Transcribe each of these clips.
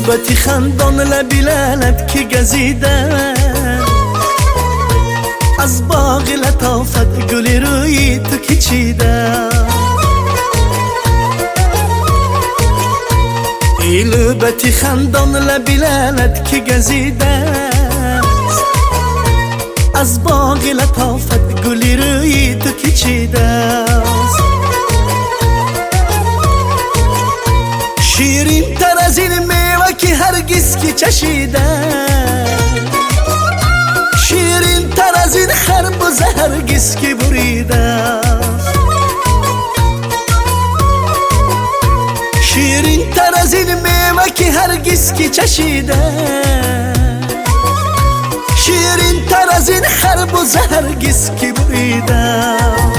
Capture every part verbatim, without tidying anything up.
لوبتی خندان لبی لعلت که گزیدن از باغ لطافت گلی روی تو که چیدن ای لوبتی خندان لبی لعلت که گزیدن از باغ لطافت گلی روی تو که چیدن شیرین تر از این میوه که هرگز که چشیدن شیرین تر از این خربزه هرگز که بریدن شیرین تر از این میوه که هرگز که چشیدن شیرین تر از این خربزه هرگز که بریدن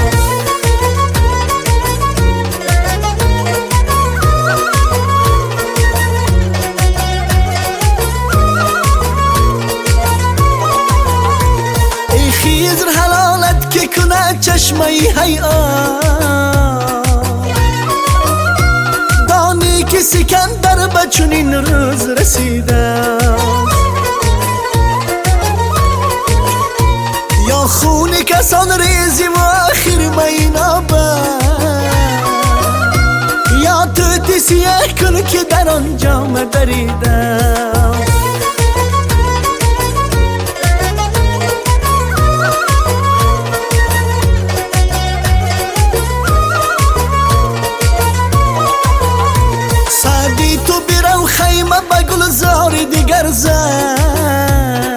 خیزر حلالت که کنه چشمه حیات دانی که سکندر به چنین روز رسیده یا خون کسان ریزی و آخر مینابه یا تو تسیه کن که در آن جام بریده تو بیرو خیمه با گلزار دیگر زن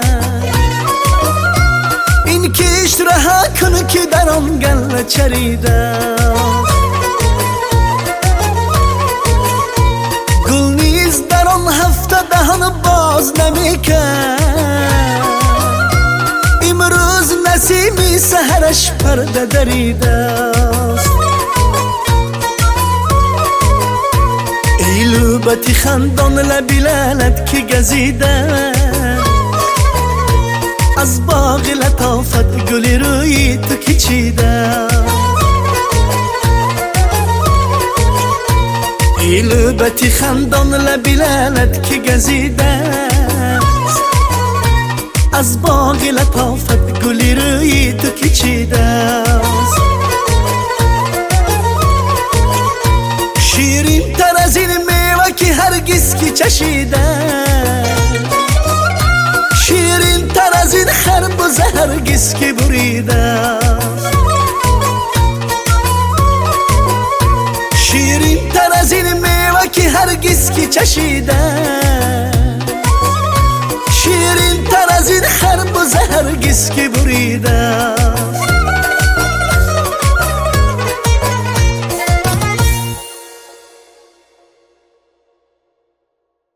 این کشت رها کن که در آن گل چریده گل نیز در آن هفته دهان باز نمیکن امروز نسیمی سهرش پرده دریده لوبتی خندان لبی لعلت که گزیدن از باغ لطافت گلی روی تو که چیدن ای لوبتی خندان لبی لعلت که گزیدن از باغ لطافت گلی روی تو که چیدن شیرین تر از این میوه که هرگز که چشیدن شیرین تر از این خربزه هرگز که بریدن شیرین تر از این میوه که هرگز که چشیدن شیرین تر از این خربزه هرگز که بریدن